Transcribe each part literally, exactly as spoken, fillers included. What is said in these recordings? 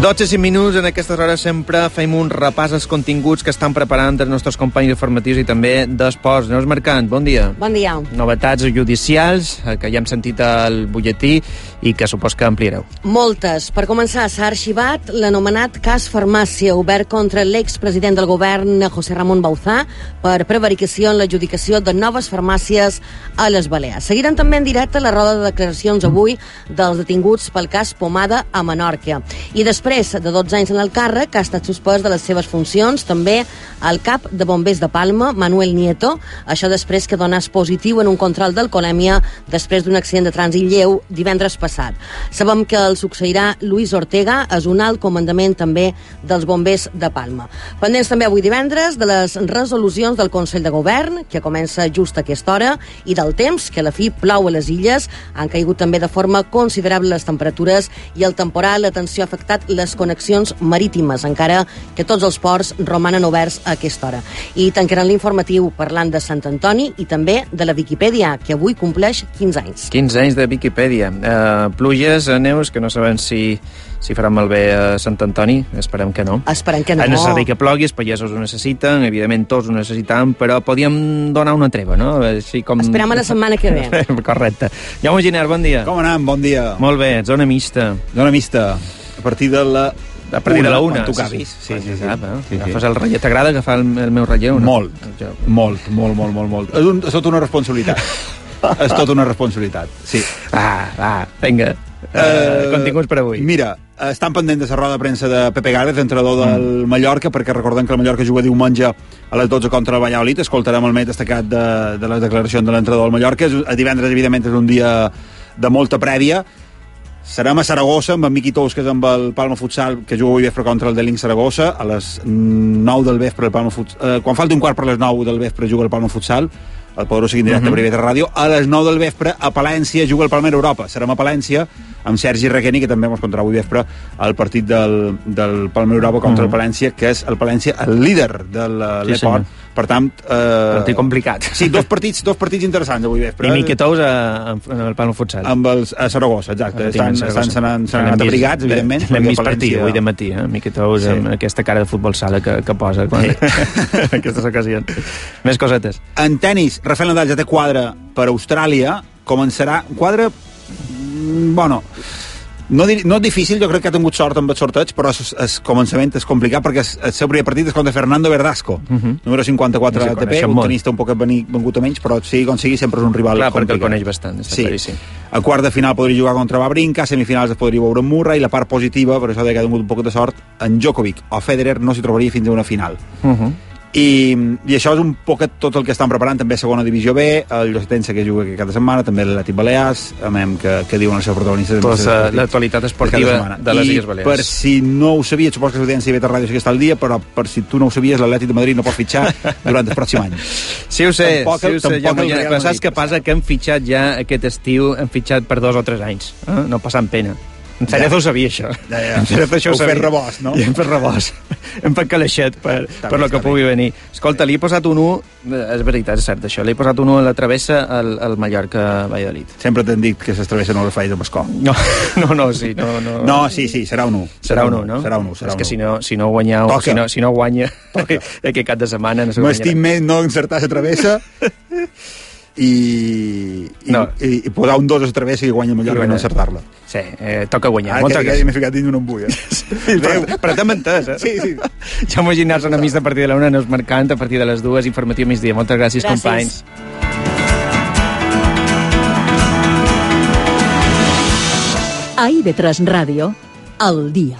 dotze i cinc minuts, en aquestes hores sempre fem un repàs als continguts que estan preparant els nostres companys informatius i també d'esports. Neus Mercant, bon dia. Bon dia. Novetats judicials, que ja hem sentit al butlletí i que supos que ampliareu. Moltes. Per començar, s'ha arxivat l'anomenat cas Farmàcia, obert contra l'expresident del govern, José Ramón Bauzá, per prevaricació en l'adjudicació de noves farmàcies a les Balears. Seguiran també en directe la roda de declaracions avui dels detinguts pel cas Pomada a Menorca. I després de dotze anys en el càrrec, ha estat suspès de les seves funcions també el cap de bombers de Palma, Manuel Nieto, això després que donés positiu en un control d'alcoholèmia després d'un accident de trànsit lleu divendres passat. Sabem que el succeirà Luis Ortega, és un alt comandament també dels bombers de Palma. Pendents també avui divendres de les resolucions del Consell de Govern, que comença just a aquesta hora, i del temps, que a la fi plou a les illes, han caigut també de forma considerable les temperatures i el temporal, l'atenció ha afectat les connexions marítimes, encara que tots els ports romanen oberts a aquesta hora. I tancaran l'informatiu parlant de Sant Antoni i també de la Viquipèdia, que avui compleix quinze anys. quinze anys de Viquipèdia. Uh, pluges, neus, que no sabem si, si faran malbé a Sant Antoni. Esperem que no. Esperem que no. És necessari que plogui, els pagesos ho necessiten, evidentment tots ho necessitem, però podíem donar una treva, no? Així com... Esperem a la setmana que ve. Correcte. Jaume Giner, bon dia. Com anem? Bon dia. Molt bé, zona mixta. Zona mixta. A partir de la... A partir una, de la una. Quan tu acabis. Sí, sí, sí. sí, sí. Ah, no? sí, Agafes sí. el relleu. T'agrada agafar el, el meu relleu? No? Molt, molt, molt, molt, molt, molt. És, un, és tota una responsabilitat. És tota una responsabilitat, sí. Ah, va, vinga. Uh, continguts per avui. Mira, estan pendent de la roda de premsa de Pepe Gálvez, entrenador del mm. Mallorca, perquè recordem que el Mallorca juga diumenge a les dotze contra el Valladolid. Escoltarem el més destacat de, de les declaracions de l'entrenador del Mallorca. A divendres, evidentment, és un dia de molta prèvia. Serem a Saragossa amb en Miqui Tous, que és amb el Palma Futsal, que juga avui vespre contra el Delink Saragossa, a les nou del vespre el Palma Futsal. Eh, quan falti un quart per les nou del vespre juga el Palma Futsal, el podreu seguir en directe uh -huh. per I V tres Ràdio. A les nou del vespre a Palència juga el Palmera Europa. Serem a Palència amb Sergi Requeni, que també ens contarà avui vespre el partit del, del Palmera Europa contra uh -huh. el Palència, que és el Palència el líder de l'Eport. Sí, per tant... Eh, partit complicat. Sí, dos partits, dos partits interessants avui vespre. I Miqui Tous en el Palma Futsal. Amb els, a Saragossa, exacte. Estan, estan s'han anat abrigats, evidentment. L'hem vist partir avui de matí, eh? Miqui Tous sí. amb aquesta cara de futbol sala que, que posa quan... sí. en aquestes ocasions. Més cosetes. En tenis, Rafael Nadal ja té quadre per Austràlia. Començarà... Quadre... Bueno... No, no és difícil, jo crec que ha tingut sort amb el sorteig, però el començament és complicat perquè el seu primer partit és contra Fernando Verdasco, uh -huh. número cinquanta-quatre no sé, A T P, un tenista un poc vengut a menys, però sigui com sigui sempre és un rival clar, complicat. Perquè el coneix bastant, està sí. claríssim. A quart de final podria jugar contra Wawrinka, a semifinals es podria veure amb Murray, i la part positiva, per això que ha tingut un poc de sort, en Djokovic o Federer no s'hi trobaria fins a una final. Uh -huh. I, i això és un poquet tot el que estan preparant, també segona divisió B, el Llosetense que juga cada setmana, també l'Atlètic Balears, a més que, que diuen els seus protagonistes. Tota l'actualitat esportiva de les Illes Balears. I per si no ho sabies, suposo que l'audiència de I V tres Ràdio sí que està al dia, però per si tu no ho sabies, l'Atlètic de Madrid no pot fitxar durant el pròxim any. Sí ho sé, tampoc, sí ho sé, ja, ja, però saps què passa? Que hem fitxat ja aquest estiu, hem fitxat per dos o tres anys, eh? No passant pena. En Cerezo ja. ho sabia, això. Ja, ja. En Cerezo això ho, ho sabia. Hem fet rebost, no? I hem fet rebost. hem fet caleixet per, per lo que pugui venir. Escolta, li he posat un u, és veritat, és cert això, li he posat un u a la travessa al, al Mallorca-Valladolid. Sempre t'han dit que les travesses no les faig de Pascó. No, no, no, sí. No, no, no sí, sí, serà un u. Serà un u, no? Serà un u, serà un u. És que si no, si no guanyeu, si no, si no guanya aquest cap de setmana... No m'estic més no encertar la travessa... I, i, no. i, i posar un dos a la travessa i guanya Mallorca i no encertar-la. Sí, eh, toca guanyar. Ara que ja m'he ficat dins una embulla. Sí, però però t'hem entès, eh? Sí, sí. Ja m'ho imaginar una missa a partir de la una, Neus Mercant, a partir de les dues, informatiu migdia. Moltes gràcies, gràcies. companys. A I V tres Ràdio, al dia.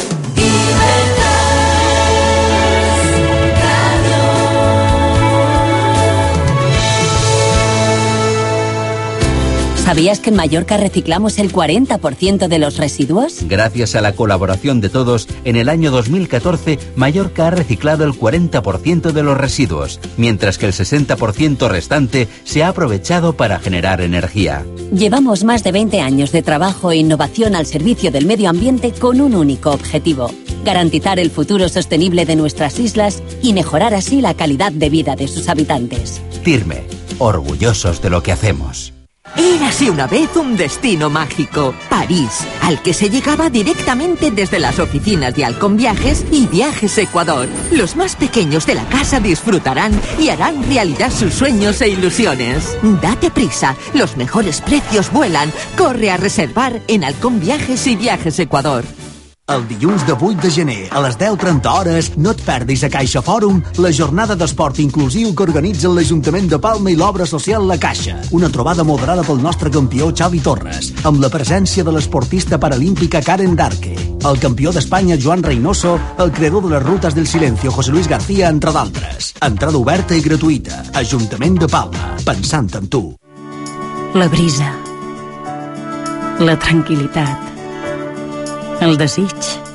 ¿Sabías que en Mallorca reciclamos el cuarenta por ciento de los residuos? Gracias a la colaboración de todos, en el año dos mil catorce, Mallorca ha reciclado el cuarenta por ciento de los residuos, mientras que el sesenta por ciento restante se ha aprovechado para generar energía. Llevamos más de veinte años de trabajo e innovación al servicio del medio ambiente con un único objetivo: garantizar el futuro sostenible de nuestras islas y mejorar así la calidad de vida de sus habitantes. Tirme, orgullosos de lo que hacemos. I Érase una vez un destino mágico, París, al que se llegaba directamente desde las oficinas de Halcón Viajes y Viajes Ecuador. Los más pequeños de la casa disfrutarán y harán realidad sus sueños e ilusiones. Date prisa, los mejores precios vuelan. Corre a reservar en Halcón Viajes y Viajes Ecuador. El dilluns de vuit de gener, a les deu trenta hores, no et perdis a Caixa Fòrum la jornada d'esport inclusiu que organitza l'Ajuntament de Palma i l'Obra Social La Caixa. Una trobada moderada pel nostre campió Xavi Torres, amb la presència de l'esportista paralímpica Karen Darque, el campió d'Espanya Joan Reynoso, el creador de les rutes del silencio José Luis García, entre d'altres. Entrada oberta i gratuïta. Ajuntament de Palma, pensant en tu. La brisa, la tranquil·litat, el desig,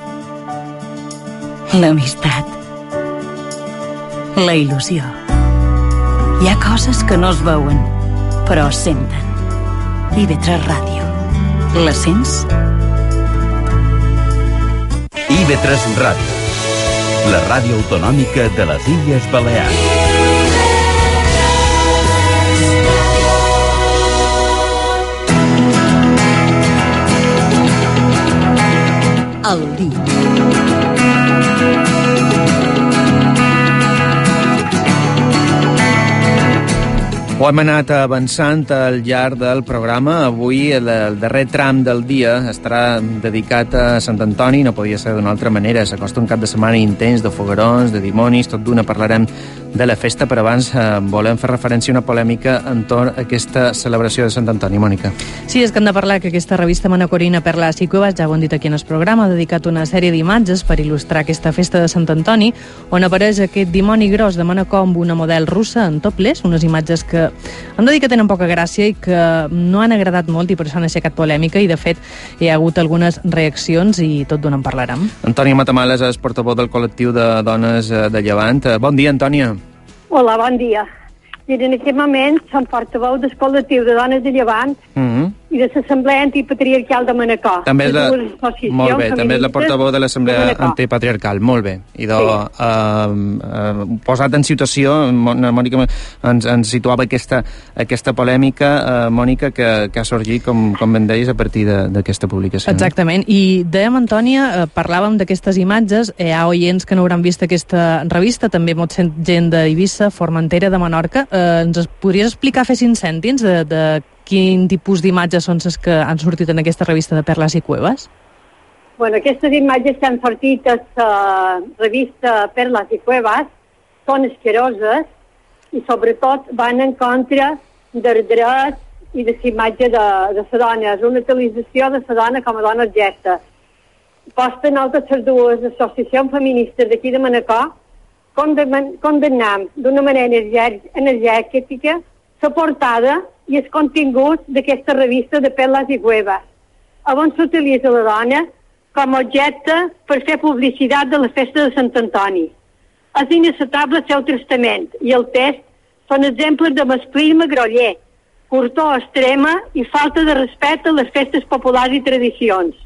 l'amistat, la il·lusió. Hi ha coses que no es veuen, però es senten. I ve tres Ràdio. La sents? I ve tres Ràdio, la ràdio autonòmica de les Illes Balears. El dia. Ho hem anat avançant al llarg del programa. Avui el, el darrer tram del dia estarà dedicat a Sant Antoni, no podia ser d'una altra manera. S'acosta un cap de setmana intens de foguerons, de dimonis, tot d'una parlarem de la festa, però abans eh, volem fer referència a una polèmica entorn a aquesta celebració de Sant Antoni. Mònica. Sí, és que hem de parlar que aquesta revista manacorina Perlas i Cuevas, ja ho hem dit aquí en el programa, ha dedicat una sèrie d'imatges per il·lustrar aquesta festa de Sant Antoni, on apareix aquest dimoni gros de Manacor amb una model russa en topless, unes imatges que hem de dir que tenen poca gràcia i que no han agradat molt i per això han aixecat polèmica i, de fet, hi ha hagut algunes reaccions i tot d'on en parlarem. Antònia Matamales és portaveu del col·lectiu de dones de Llevant. Bon dia, Antònia. Hola, bon dia. I en aquest moment som portaveu del col·lectiu de dones de Llevant mm-hmm. i de l'Assemblea Antipatriarcal de Manacor. També és la... Molt bé, també és la portaveu de l'Assemblea Antipatriarcal. Molt bé. I de, sí. uh, uh, posat en situació, Mònica ens, ens situava aquesta, aquesta polèmica, uh, Mònica, que, que ha sorgit, com, com ben deies, a partir d'aquesta publicació. Exactament. I dèiem, Antònia, uh, parlàvem d'aquestes imatges, hi ha oients que no hauran vist aquesta revista, també molt gent d'Eivissa, Formentera, de Menorca. Uh, ens podries explicar, fer cinc cèntims de, de quin tipus d'imatges són les que han sortit en aquesta revista de Perlas i Cuevas? Bueno, aquestes imatges que han sortit a la revista Perlas i Cuevas són asqueroses i sobretot van en contra del dret i de la imatge de, de la dona. És una utilització de la dona com a dona objecte. Posten altres les dues associacions feministes d'aquí de Manacor condemnam d'una manera energètica la portada i el contingut d'aquesta revista de Perlas i Cuevas, on s'utilitza la dona com a objecte per fer publicitat de la festa de Sant Antoni. És inacceptable el seu tractament i el text són exemples de masclisme groller, curtor extrema i falta de respecte a les festes populars i tradicions.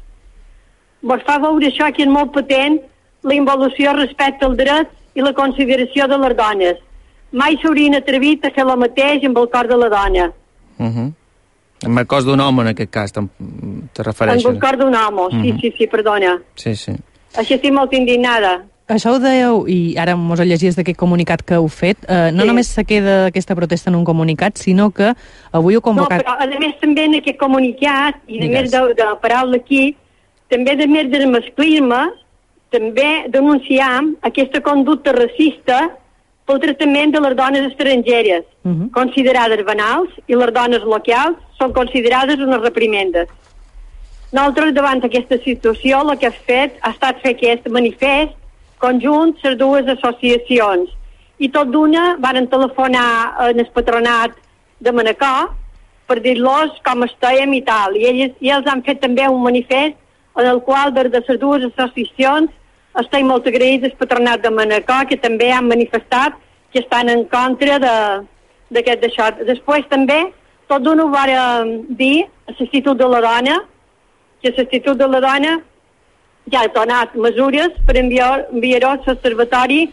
Vos fa veure això que és molt potent la involució respecte al dret i la consideració de les dones. Mai s'haurien atrevit a fer el mateix amb el cor de la dona. Uh-huh. Amb el cos d'un home, en aquest cas, te refereixes? Amb el cor d'un home, sí, uh-huh. sí, sí, perdona. Sí, sí. Així estic molt indignada. Això ho dèieu, i ara mos ho llegies d'aquest comunicat que heu fet, eh, no sí. només se queda aquesta protesta en un comunicat, sinó que avui heu convocat... No, però a més també en aquest comunicat, i a més de, de la paraula aquí, també a més del masclisme, també denunciam aquesta conducta racista pel tractament de les dones estrangeres, uh-huh. considerades banals, i les dones locals són considerades unes reprimendes. Nosaltres, davant d'aquesta situació, el que hem fet ha estat fer aquest manifest conjunt les dues associacions. I tot d'una van telefonar en el patronat de Manacor per dir-los com estàvem i tal. I ells, i ells han fet també un manifest en el qual, des de les dues associacions, estem molt agraïts al patronat de Manacor, que també han manifestat que estan en contra d'aquest d'això. Després també, tot d'una ho va dir a l'Institut de la Dona, que l'Institut de la Dona ja ha donat mesures per enviar-ho a l'Observatori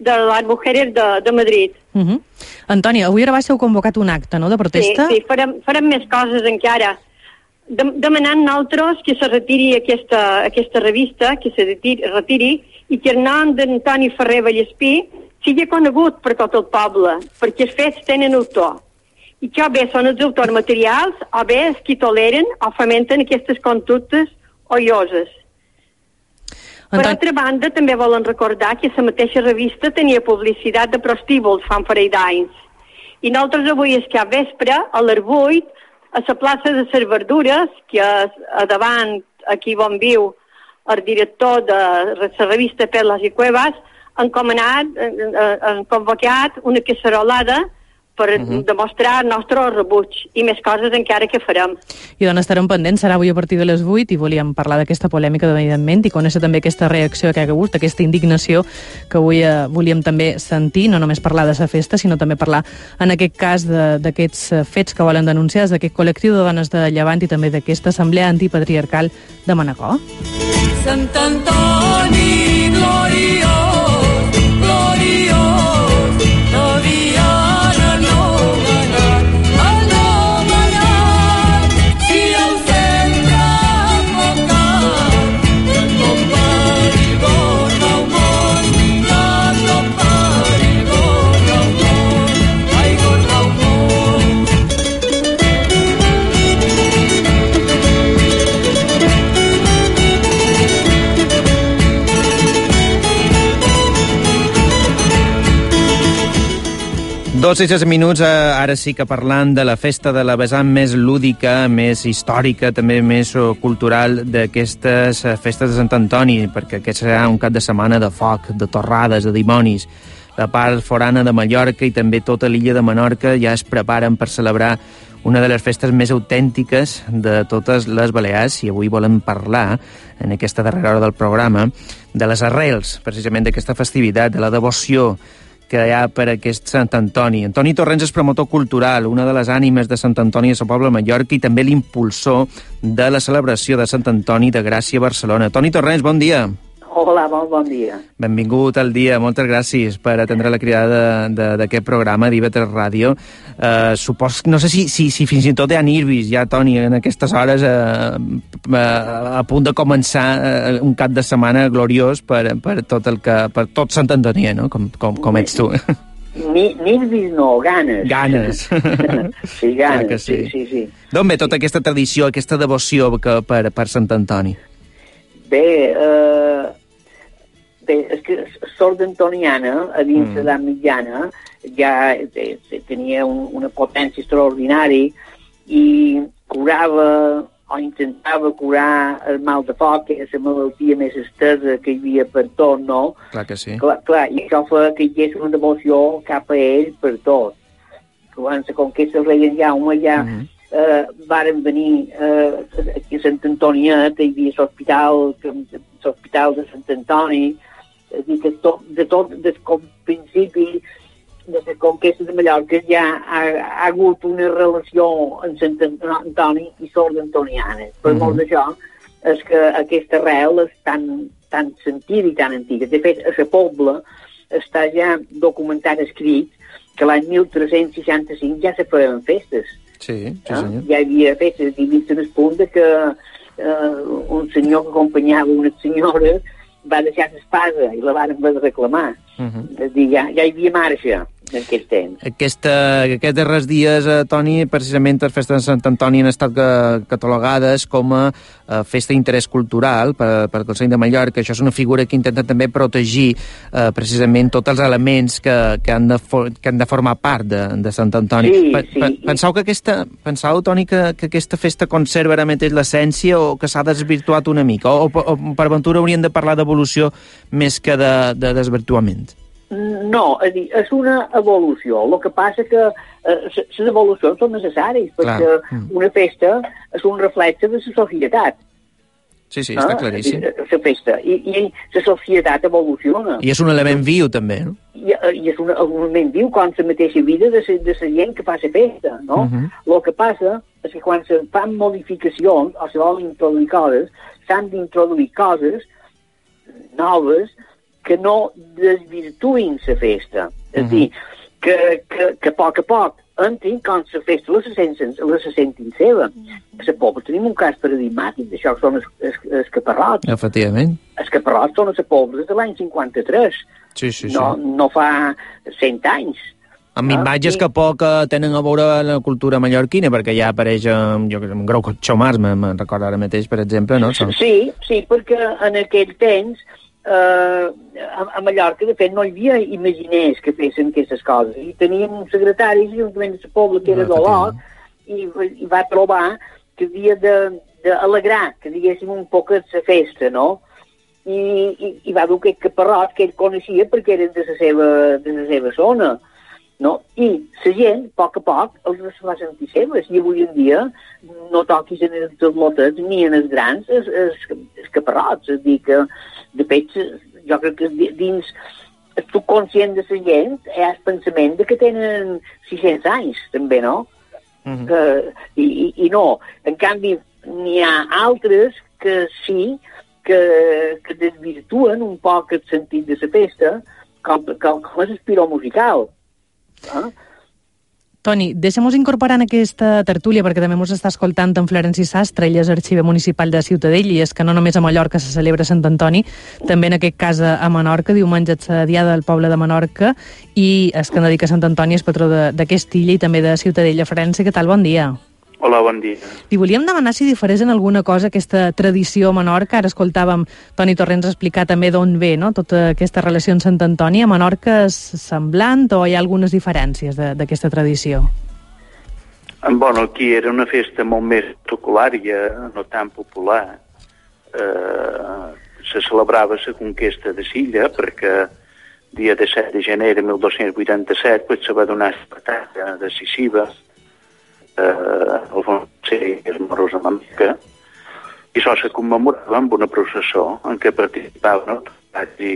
de les mujeres de, de Madrid. Uh -huh. Antònia, avui a Rabassa heu convocat un acte, no?, de protesta? Sí, sí, farem, farem més coses encara. De, demanant nosaltres que se retiri aquesta, aquesta revista, que se retiri, retiri i que el nom d'Antoni Ferrer Vallespí sigui conegut per tot el poble, perquè els fets tenen autor. I que o bé són els autors materials, o bé els qui toleren o fomenten aquestes conductes odioses. Per Anton... altra banda, també volen recordar que la mateixa revista tenia publicitat de prostíbuls fa un parell d'anys. I nosaltres avui és que a vespre, a les vuit, a la plaça de les Verdures, que és a davant, aquí on viu el director de la revista Perles i Cuevas, han comanat, han convocat una cacerolada per uh -huh. demostrar el nostre rebuig i més coses encara que farem. I d'on estarem pendents serà avui a partir de les vuit i volíem parlar d'aquesta polèmica, evidentment, i conèixer també aquesta reacció que ha hagut, aquesta indignació que avui eh, volíem també sentir, no només parlar de la festa, sinó també parlar, en aquest cas, d'aquests fets que volen denunciar, d'aquest col·lectiu de dones de Llevant i també d'aquesta assemblea antipatriarcal de Manacor. Sant Antoni gloriós, gloriós, no diana no manat, no manat, si el centre enfocat, que tot perigós al món, que tot perigós al món, aigua al món. Dos i sis minuts, eh, ara sí que parlant de la festa de la vessant més lúdica, més històrica, també més uh, cultural d'aquestes uh, festes de Sant Antoni, perquè aquest serà un cap de setmana de foc, de torrades, de dimonis. La part forana de Mallorca i també tota l'illa de Menorca ja es preparen per celebrar una de les festes més autèntiques de totes les Balears, i avui volem parlar, en aquesta darrera hora del programa, de les arrels, precisament d'aquesta festivitat, de la devoció que hi ha per aquest Sant Antoni. Antoni Torrents és promotor cultural, una de les ànimes de Sant Antoni a Sant Poble de Mallorca i també l'impulsor de la celebració de Sant Antoni de Gràcia a Barcelona. Toni Torrents, bon dia. Hola, molt bon dia. Benvingut al dia, moltes gràcies per atendre la cridada d'aquest programa d'I V tres Ràdio. Uh, supos, no sé si, si, si fins i tot hi ha nervis ja, Toni, en aquestes hores uh, uh, a punt de començar uh, un cap de setmana gloriós per, per tot el que, per tot Sant Antoni, no? Com, com, com ets tu. Ni, nervis no, ganes. Ganes. Sí, ganes, que sí. sí, sí, sí. D'on ve tota aquesta tradició, aquesta devoció que, per, per Sant Antoni? Bé, eh... Uh... Bé, és que sort d'antoniana, a dins mm. de l'edat mitjana, ja tenia un, una potència extraordinària i curava o intentava curar el mal de foc, que és la malaltia més estesa que hi havia per tot, no? Clar que sí. Clar, clar, i això fa que hi hagués una devoció cap a ell per tot. Quan la conquesta del rei en Jaume ja mm. eh, varen venir eh, aquí a Sant Antoniet, hi havia l'hospital l'hospital de Sant Antoni, dir que tot, de tot, des del principi de la conquesta de Mallorca ja ha, ha hagut una relació en Sant Antoni i sort d'antoniana. Per mm -hmm. molt d'això és que aquesta arrel és tan, tan sentida i tan antiga. De fet, a la Pobla està ja documentat escrit que l'any mil tres-cents seixanta-cinc ja se feien festes. Sí, sí, eh? senyor. Ja hi havia festes, i vist en el punt que eh, un senyor que acompanyava unes senyores va deixar l'espasa i la van haver de reclamar. Uh -huh. És dir, ja, ja hi havia marxa en aquell temps. Aquesta, aquests darrers dies, eh, Toni, precisament les festes de Sant Antoni han estat que, catalogades com a eh, festa d'interès cultural per, per el Consell de Mallorca. Això és una figura que intenta també protegir eh, precisament tots els elements que, que, han, de for, que han de formar part de, de Sant Antoni. Sí, pa, sí. Pa, pensau, que aquesta, pensau, Toni, que, que aquesta festa conserva ara mateix l'essència o que s'ha desvirtuat una mica? O, o, o per aventura hauríem de parlar d'evolució més que de, de desvirtuament? No, és dir, és una evolució. El que passa que eh, les evolucions són necessàries, perquè mm. una festa és un reflexe de la societat. Sí, sí, està claríssim. La festa. I, i la societat evoluciona. I és un element viu, també, no? I, i és un, un element viu com la mateixa vida de la gent que fa la festa, no? Uh -huh. El que passa és que quan se fan modificacions o se volen introduir coses, s'han d'introduir coses noves que no desvirtuïn la festa. És a dir, que, que, que a poc a poc entrin com la festa la se sentin, la se sentin seva. A la Pobla tenim un cas paradigmàtic d'això, que són els, els, els caparrots. Efectivament. Els caparrots són a la Pobla des de l'any cinquanta-tres. Sí, sí, sí. No, no fa cent anys. Amb imatges que poc tenen a veure la cultura mallorquina, perquè ja apareix um, jo, un grau xomars, me'n recordo ara mateix, per exemple, no? Sí, sí, perquè en aquell temps eh, a, a Mallorca, de fet, no hi havia imaginers que fessin aquestes coses. I teníem un secretari de l'Ajuntament de la Pobla, que era d'Olot, i, i va trobar que havia d'alegrar, que diguéssim un poc la festa, no? I, i, i va dur aquest caparrot que ell coneixia perquè eren de la seva, de la seva zona. No? I la gent, a poc a poc, els va sentir seves, i avui en dia no toquis en els lotets ni en els grans els, els, els caparrots. És a dir, que de fet, jo crec que dins el subconscient de la gent hi ha el pensament de que tenen sis-cents anys, també, no? Mm-hmm. que, i, i, I no. En canvi, n'hi ha altres que sí, que, que desvirtuen un poc el sentit de la festa, com, com, com és el piró musical. Ah. Toni, deixem-nos incorporar en aquesta tertúlia, perquè també ens està escoltant en Florenci Sastre, ell és arxiver municipal de Ciutadella, i és que no només a Mallorca se celebra Sant Antoni, també en aquest cas a Menorca, diumenge és la diada del poble de Menorca, i és que en dedica Sant Antoni és patró d'aquesta illa i també de Ciutadella. Florenci, què tal? Bon dia. Hola, bon dia. Li volíem demanar si difereix en alguna cosa aquesta tradició a Menorca. Ara escoltàvem Toni Torrents explicar també d'on ve, no?, tota aquesta relació amb Sant Antoni. A Menorca és semblant o hi ha algunes diferències d'aquesta tradició? Bueno, aquí era una festa molt més protocolària, no tan popular. Eh, se celebrava la conquesta de Silla perquè dia disset de gener de mil dos-cents vuitanta-set pues, se va donar la batalla decisiva eh, el Fonser és morós a Menorca, i això se commemorava amb una processó en què participaven i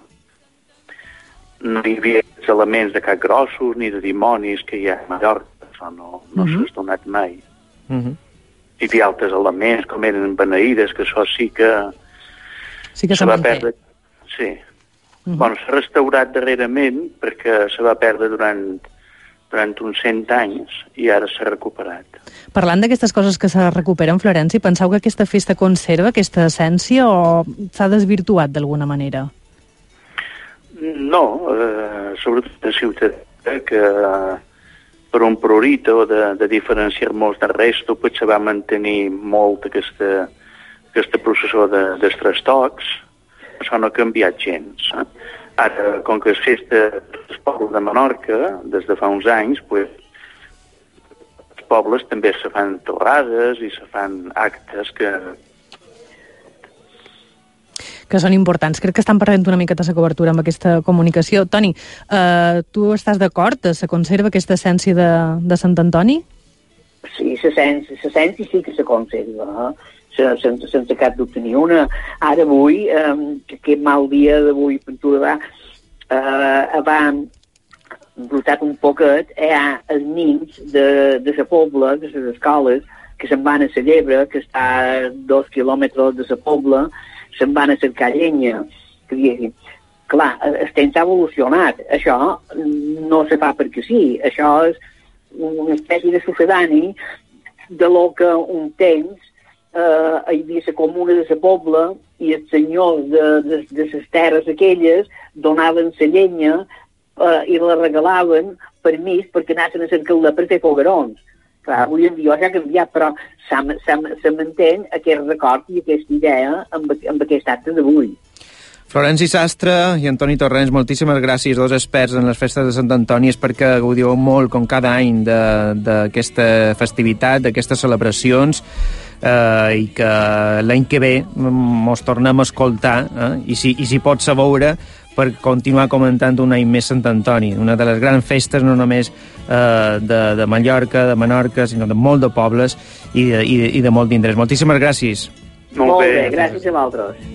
no hi havia elements de cap grossos ni de dimonis que hi ha a Mallorca, això no, no mm-hmm. s'ha donat mai. Mm-hmm. Hi havia altres elements com eren beneïdes, que això sí que sí que se va perdre. Sí. Mm-hmm. Bueno, s'ha restaurat darrerament perquè se va perdre durant durant uns cent anys i ara s'ha recuperat. Parlant d'aquestes coses que se recuperen, Florenci, penseu que aquesta festa conserva aquesta essència o s'ha desvirtuat d'alguna manera? No, eh, sobretot a Ciutadella, que per un prurito de, de diferenciar-nos del resto, pues se va mantenir molt aquesta, aquesta processó de, dels tres tocs. Això no ha canviat gens. Eh? Ara, com que és festa dels pobles de Menorca, des de fa uns anys, pues, els pobles també se fan torrades i se fan actes que... que són importants. Crec que estan perdent una miqueta la cobertura amb aquesta comunicació. Toni, eh, tu estàs d'acord? Se conserva aquesta essència de, de Sant Antoni? Sí, l'essència sí que se conserva, eh? sense, sense cap dubte ni una. Ara avui, eh, aquest mal dia d'avui, Ventura va, eh, va brotat un poquet, hi ha els nins de, de la Pobla, de les escoles, que se'n van a la Llebre, que està a dos quilòmetres de la Pobla, se'n van a cercar llenya. Que diguéssim, clar, el temps ha evolucionat. Això no se fa perquè sí. Això és una espècie de sucedani de lo que un temps Uh, hi havia la comuna de la Pobla i els senyors de, de, de les terres aquelles donaven la llenya uh, i la regalaven permís perquè anessin a cercar-la per fer foguerons. Clar, avui en dia ja ha canviat, però se manté aquest record i aquesta idea amb, amb aquest acte d'avui. Florenci Sastre i Antoni Torrents, moltíssimes gràcies, dos experts en les festes de Sant Antoni. És perquè gaudiu molt, com cada any, d'aquesta festivitat, d'aquestes celebracions, eh, i que l'any que ve mos tornem a escoltar, eh, i, si, i si pot ser veure, per continuar comentant un any més Sant Antoni, una de les grans festes no només eh, de, de Mallorca, de Menorca, sinó de molt de pobles i de, i de, i de molt d'interès. Moltíssimes gràcies. Molt bé, gràcies a vosaltres.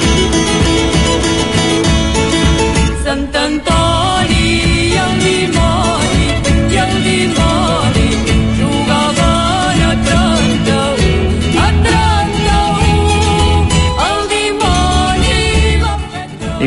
Sant Antoni i el limó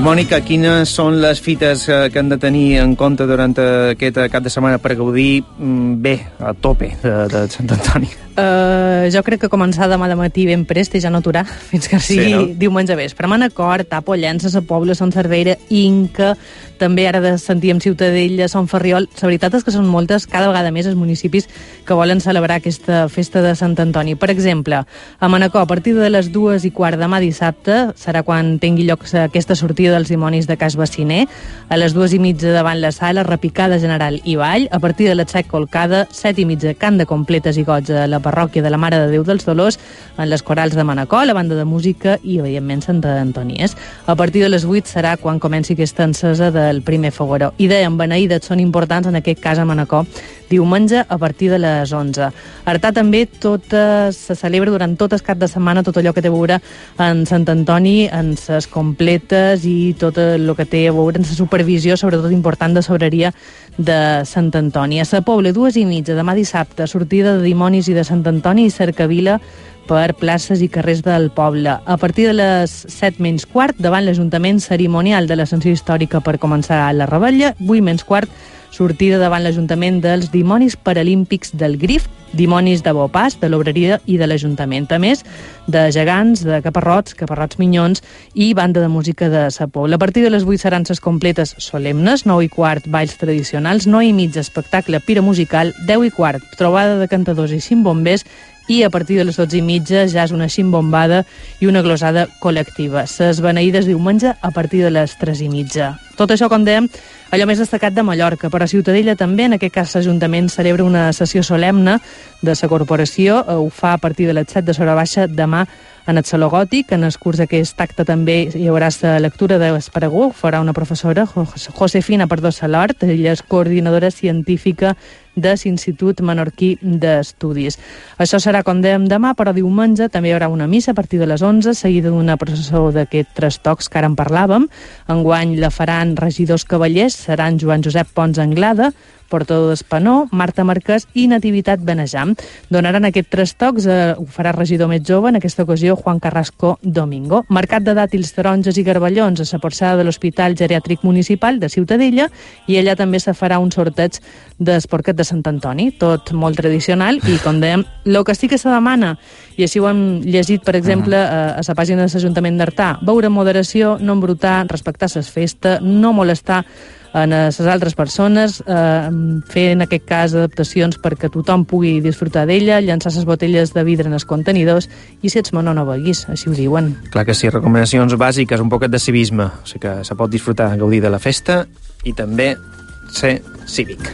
I Mònica, quines són les fites que han de tenir en compte durant aquest cap de setmana per gaudir bé, a tope de, de Sant Antoni? Uh, jo crec que començar demà de matí ben prest i ja no aturar fins que sigui sí, no? diumenge vespre. Manacor, Tapo, Llença, Sa Pobla, Son Cervera, Inca, també ara de sentíem Ciutadella, Son Ferriol. La veritat és que són moltes, cada vegada més els municipis que volen celebrar aquesta festa de Sant Antoni. Per exemple, a Manacor, a partir de les dues i quart demà dissabte, serà quan tingui lloc aquesta sortida dels dimonis de Cas Baciner. A les dues i mitja davant la sala, repicada general i ball. A partir de les set colcada, set i mitja cant de completes i goig a la parròquia de la Mare de Déu dels Dolors, en les corals de Manacor, la banda de música i, evidentment, Sant Antoni. A partir de les vuit serà quan comenci aquesta encesa del primer fogoró. I dèiem, beneïdes són importants, en aquest cas a Manacor, diumenge a partir de les onze. Artà també tot se celebra durant tot el cap de setmana tot allò que té a veure en Sant Antoni, en ses completes i tot el que té a veure en la supervisió, sobretot important, de sobreria de Sant Antoni. A Sa Pobla, dues i mitja, demà dissabte, sortida de dimonis i de Sant Antoni i cercavila per places i carrers del poble. A partir de les set menys quart, davant l'Ajuntament cerimonial de l'Ascensió Històrica per començar la rebella, vuit menys quart, sortida davant l'Ajuntament dels Dimonis Paralímpics del Grif, dimonis de Bopàs, de l'Obreria i de l'Ajuntament. A més, de gegants, de caparrots, caparrots minyons i banda de música de Sa Pobla. A partir de les vuit seran ses completes solemnes, nou i quart, balls tradicionals, nou i mitja, espectacle pira musical, deu i quart, trobada de cantadors i ximbombers, i a partir de les dotze i mitja ja és una ximbombada i una glosada col·lectiva. Ses beneïdes diumenge a partir de les tres i mitja. Tot això, com dèiem, allò més destacat de Mallorca, però a Ciutadella també, en aquest cas l'Ajuntament celebra una sessió solemne de la corporació, ho fa a partir de les set de l'hora baixa demà en el Saló Gòtic. En el curs d'aquest acte també hi haurà la lectura d'Esparagó, farà una professora, Josefina Perdó Salort, ella és coordinadora científica de l'Institut Menorquí d'Estudis. Això serà, com dèiem, demà, però diumenge també hi haurà una missa a partir de les onze, seguida d'una processó d'aquests tres tocs que ara en parlàvem. Enguany la faran regidors cavallers, seran Joan Josep Pons Anglada, portador d'Espanó, Marta Marquès i Nativitat Benejam. Donaran aquests tres tocs, eh, ho farà regidor més jove, en aquesta ocasió Juan Carrasco Domingo. Mercat de dàtils, taronges i garballons a la porçada de l'Hospital Geriàtric Municipal de Ciutadella, i allà també se farà un sorteig d'esporquet de Sant Antoni, tot molt tradicional, i com dèiem, el que sí que se demana, i així ho hem llegit, per exemple, a, a la pàgina de l'Ajuntament d'Artà, veure moderació, no embrutar, respectar les festes, no molestar a les altres persones, eh, fer en aquest cas adaptacions perquè tothom pugui disfrutar d'ella, llançar les botelles de vidre en els contenidors, i si ets menor no beguis, així ho diuen. Clar que sí, recomanacions bàsiques, un poquet de civisme, o sigui que se pot disfrutar, gaudir de la festa i també ser cívic.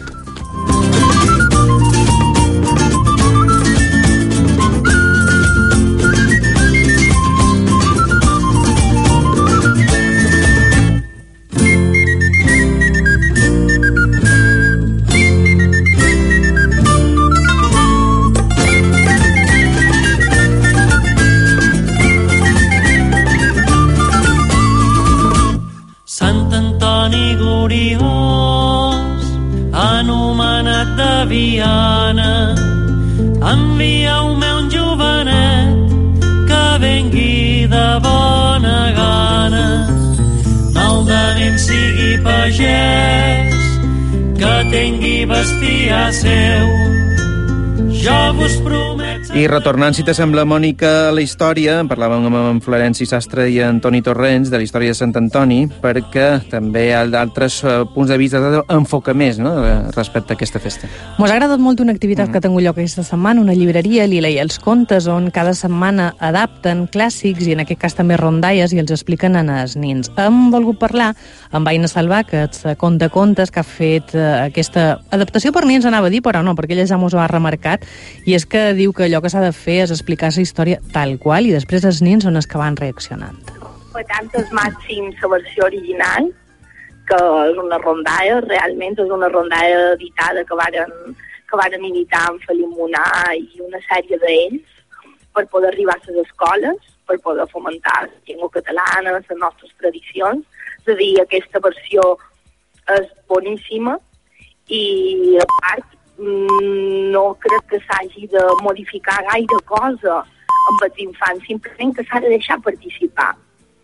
Sant Antoni gloriós, anomenat de Viana, envieu-me un jovenet que vengui de bona gana, maldament sigui pagès, que tingui bestiar seu. Jo vos promet... I retornant, si t'assembla, Mònica, a la història, en parlàvem amb en Florenci Sastre i Antoni Torrents de la història de Sant Antoni, perquè també hi ha d'altres punts de vista d'enfocar més, no?, respecte a aquesta festa. Mos ha agradat molt una activitat mm. que ha tingut lloc aquesta setmana, una llibreria, Lila i els contes, on cada setmana adapten clàssics i en aquest cas també rondalles i els expliquen a els nins. Hem volgut parlar amb Aina Salvà, que és conta contes, que ha fet eh, aquesta adaptació per nins, anava a dir, però no, perquè ella ja mos ho ha remarcat, i és que diu que allò que s'ha de fer és explicar la història tal qual i després els nins són els que van reaccionant. Per tant, el màxim la versió original, que és una rondalla, realment és una rondalla editada que varen, que varen imitar en Felip Munà i una sèrie d'ells per poder arribar a les escoles, per poder fomentar la llengua catalana, les nostres tradicions. És a dir, aquesta versió és boníssima i, a part, no crec que s'hagi de modificar gaire cosa amb els infants, simplement que s'ha de deixar participar.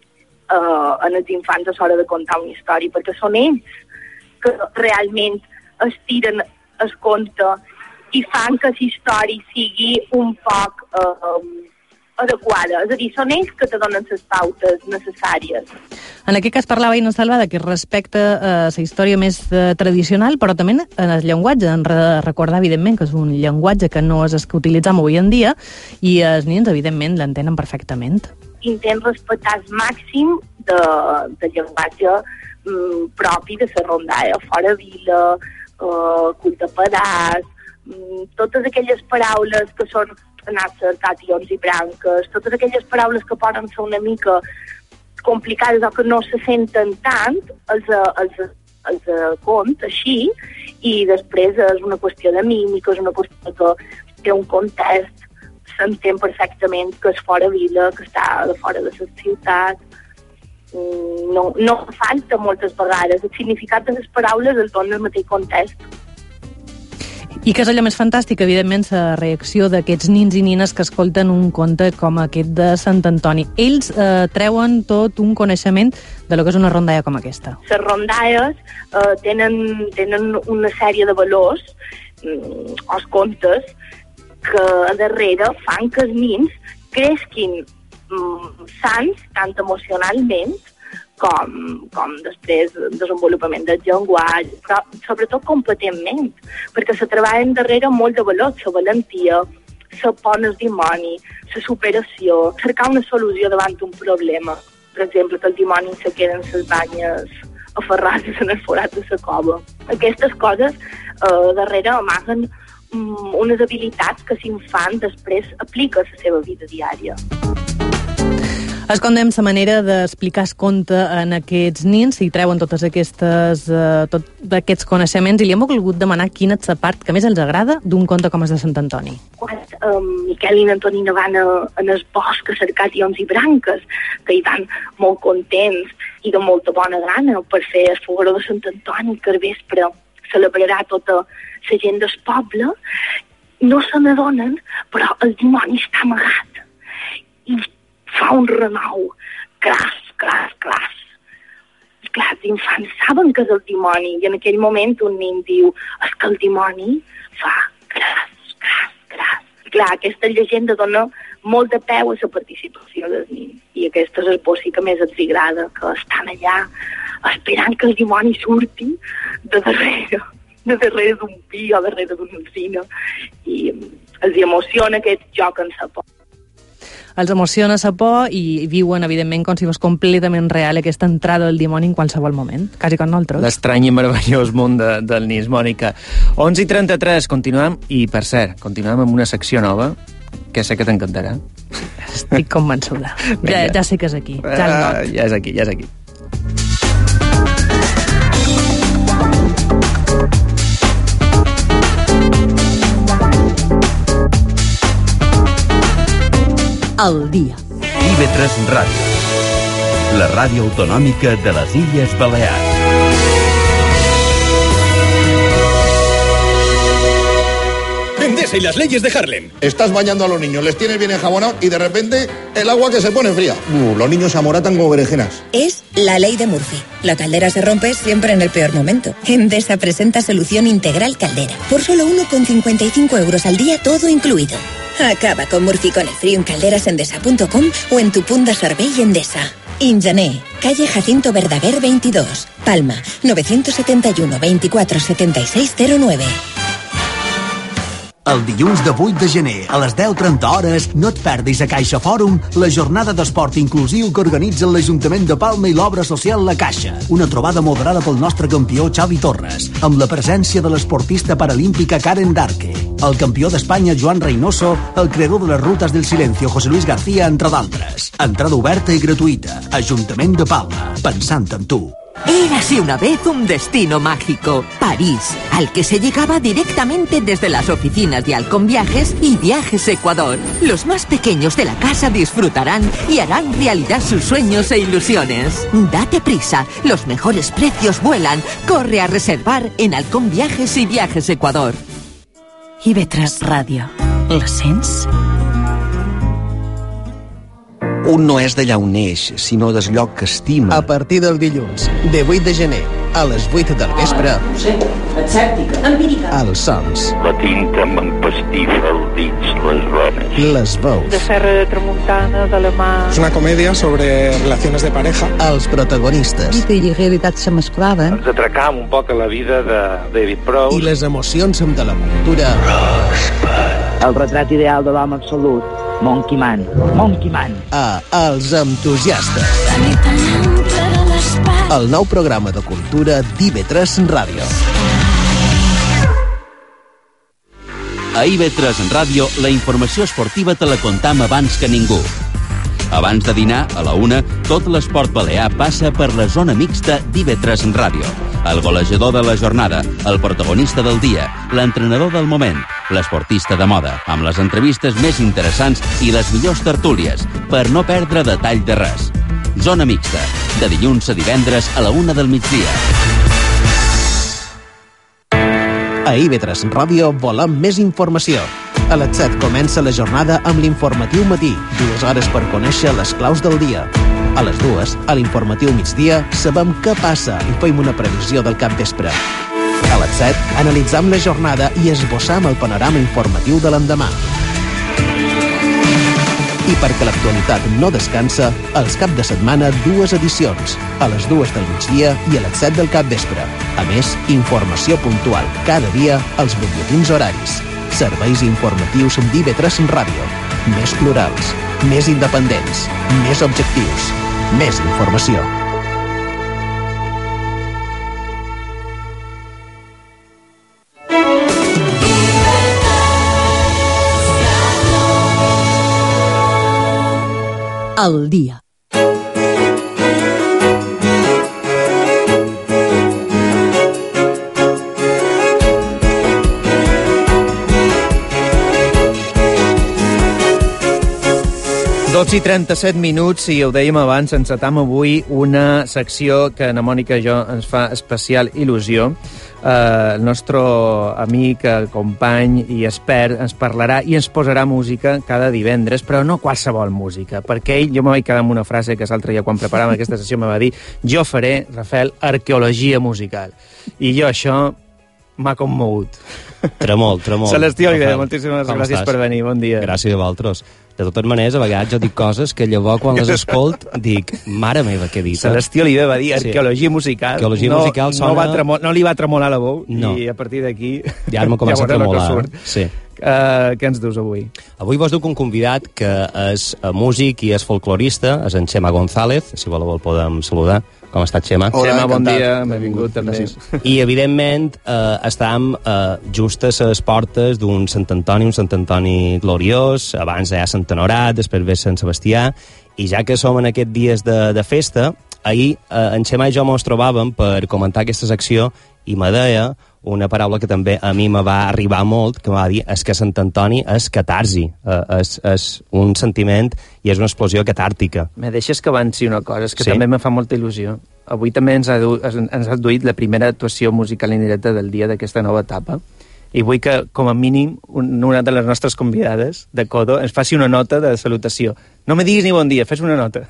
eh, en els infants a l'hora de contar una història, perquè són ells que realment estiren el conte i fan que la història sigui un poc eh, adequada. És a dir, són ells que te donen les pautes necessàries. En aquest cas parlava Ina Salvada que respecta a eh, la història més eh, tradicional, però també en el llenguatge. En re recordar, evidentment, que és un llenguatge que no és el que utilitzem avui en dia i els nens, evidentment, l'entenen perfectament. Intent respectar el màxim de, de llenguatge mm, propi de la rondalla, fora vila, eh, cul de pedaç, mm, totes aquelles paraules que són anar a cercar tions i branques, totes aquelles paraules que poden ser una mica complicades o que no se senten tant, els, els, els cont així, i després és una qüestió de mímica, és una qüestió que té un context, s'entén perfectament que és fora vila, que està de fora de la ciutat. No, no falta moltes vegades. El significat de les paraules es dona el mateix context. I que és allò més fantàstic, evidentment, la reacció d'aquests nins i nines que escolten un conte com aquest de Sant Antoni. Ells eh, treuen tot un coneixement de lo que és una rondalla com aquesta. Les rondalles eh, tenen, tenen una sèrie de valors, mm, els contes, que a darrere fan que els nins creixin mm, sants, tant emocionalment, com, com després desenvolupament del llenguatge, però sobretot competentment, perquè se treballen darrere molt de valors, la valentia, la por al dimoni, la superació, cercar una solució davant un problema. Per exemple, que el dimoni se queden les banyes aferrades en el forat de la cova. Aquestes coses eh, darrere amaguen mm, unes habilitats que l'infant després aplica a la seva vida diària. Escondem la manera d'explicar el conte en aquests nins i treuen totes aquestes, eh, tot aquests coneixements, i li hem volgut demanar quina és la part que més els agrada d'un conte com el de Sant Antoni. Quan um, Miquel i Antonina van a, en el bosc a cercar tions i branques, que hi van molt contents i de molta bona gana per fer el fogueró de Sant Antoni, que al vespre celebrarà tota la gent del poble, no se n'adonen, però el dimoni està amagat. I fa un renou, cras, cras, cras. I clar, els infants saben que és el dimoni, i en aquell moment un nen diu, és que el dimoni fa cras, cras, cras. I clar, aquesta llegenda dona molt de peu a la participació dels nens, i aquesta és el por sí que més els agrada, que estan allà esperant que el dimoni surti de darrere, de darrere d'un pi o darrere d'una alzina, i els emociona aquest joc en sa por. Els emociona la por i viuen, evidentment, com si fos completament real aquesta entrada del dimoni en qualsevol moment, quasi com nosaltres. L'estrany i meravellós món de, del nis, Mònica. onze i trenta-tres, continuem, i per cert, continuem amb una secció nova, que sé que t'encantarà. Estic convençuda. Ja, ja sé que és aquí, ja el not. Uh, ja és aquí, ja és aquí. Al dia. I ve tres Ràdio, la ràdio autonòmica de les Illes Balears. Endesa y las leyes de Harlem. Estás bañando a los niños, les tienes bien enjabonados y de repente el agua que se pone fría. Uh, los niños se amoratan como berenjenas. Es la ley de Murphy. La caldera se rompe siempre en el peor momento. Endesa presenta solución integral caldera. Por solo uno con cincuenta y cinco euros al día, todo incluido. Acaba con Murphy con el frío en calderas endesa punto com o en tu punt de servei Endesa. Ingené, calle Jacinto Verdaguer veintidós, Palma, nueve siete uno, veinticuatro setenta y seis cero nueve. El dilluns de vuit de gener, a les deu trenta hores, no et perdis a Caixa Fòrum la jornada d'esport inclusiu que organitza l'Ajuntament de Palma i l'Obra Social La Caixa. Una trobada moderada pel nostre campió Xavi Torres, amb la presència de l'esportista paralímpica Karen Darque, el campió d'Espanya Joan Reynoso, el creador de les rutes del silencio José Luis García, entre d'altres. Entrada oberta i gratuïta. Ajuntament de Palma, pensant en tu. Érase una vez un destino mágico, París, al que se llegaba directamente desde las oficinas de Halcón Viajes y Viajes Ecuador. Los más pequeños de la casa disfrutarán y harán realidad sus sueños e ilusiones. Date prisa, los mejores precios vuelan. Corre a reservar en Halcón Viajes y Viajes Ecuador. I ve tres Ràdio. La sents? Un no és d'allà on neix, sinó del lloc que estima. A partir del dilluns, de vuit de gener, a les vuit del vespre, No sé, escèptica, empírica. els sons, La tinta m'empastifa els dits, les venes. les veus, De Serra de Tramuntana, de la mà... Es una comedia sobre relaciones de pareja. els protagonistes Mite i realitat se mesclaven. Ens atracam un poc a la vida de David Prowse. i les emocions de la cultura. El retrat ideal de l'home absolut. Monkey Man. Monkey Man. A Els Entusiastes. El nou programa de cultura d'I V tres Ràdio. A I V tres Ràdio, la informació esportiva te la contam abans que ningú. Abans de dinar, a la una, tot l'esport balear passa per la zona mixta d'I V tres Ràdio. El golejador de la jornada, el protagonista del dia, l'entrenador del moment, l'esportista de moda, amb les entrevistes més interessants i les millors tertúlies, per no perdre detall de res. Zona mixta, de dilluns a divendres a la una del migdia. A I V tres Ràdio volem més informació. A les set comença la jornada amb l'informatiu matí, dues hores per conèixer les claus del dia. A les dues, a l'informatiu migdia, sabem què passa i fem una previsió del capvespre. A les set, analitzam la jornada i esbossam el panorama informatiu de l'endemà. I perquè l'actualitat no descansa, els cap de setmana dues edicions, a les dues del migdia i a les set del capvespre. A més, informació puntual cada dia als butlletins horaris. Serveis informatius d'I V tres Ràdio. Més plurals, més independents, més objectius, més informació. Al dia. dotze i trenta-set minuts, i ho dèiem abans, encetam avui una secció que na Mònica i jo ens fa especial il·lusió. Uh, el nostre amic, company i expert ens parlarà i ens posarà música cada divendres, però no qualsevol música, perquè ell, jo me vaig quedar amb una frase que l'altre dia quan preparàvem aquesta sessió me va dir: jo faré, Rafael, arqueologia musical. I jo això m'ha commogut. Tremol, tremol. Celestí Oliver, Rafael, moltíssimes com gràcies estàs? per venir, bon dia. Gràcies a vosaltres. De totes maneres, a vegades jo dic coses que llavors quan les escolt dic, mare meva, què he dit? Celestí Oliver va dir arqueologia musical. Arqueologia no, musical sona... no, va tremol, no li va tremolar la veu, No. i a partir d'aquí... I ara me comença ja a tremolar. veurem el eh? que surt. Sí. Uh, què ens dius avui? Avui vos duc un convidat que és músic i és folclorista, és en Xema González, si voleu el podem saludar. Com està, Xema? Hola, Xema, bon dia, benvingut també. I, evidentment, eh, estem eh, just a les portes d'un Sant Antoni, un Sant Antoni gloriós, abans hi ha Sant Honorat, després ve Sant Sebastià, i ja que som en aquests dies de, de festa, ahir eh, en Xema i jo mos trobàvem per comentar aquesta secció i me deia una paraula que també a mi me va arribar molt, que me va dir, és que Sant Antoni és catarsi, eh, és, és un sentiment i és una explosió catàrtica. Me deixes que avanci una cosa, és que Sí? també me fa molta il·lusió. Avui també ens ha, du, ens ha duit la primera actuació musical en directe del dia d'aquesta nova etapa, i vull que, com a mínim, una de les nostres convidades de Codo ens faci una nota de salutació. No me diguis ni bon dia, fes una nota.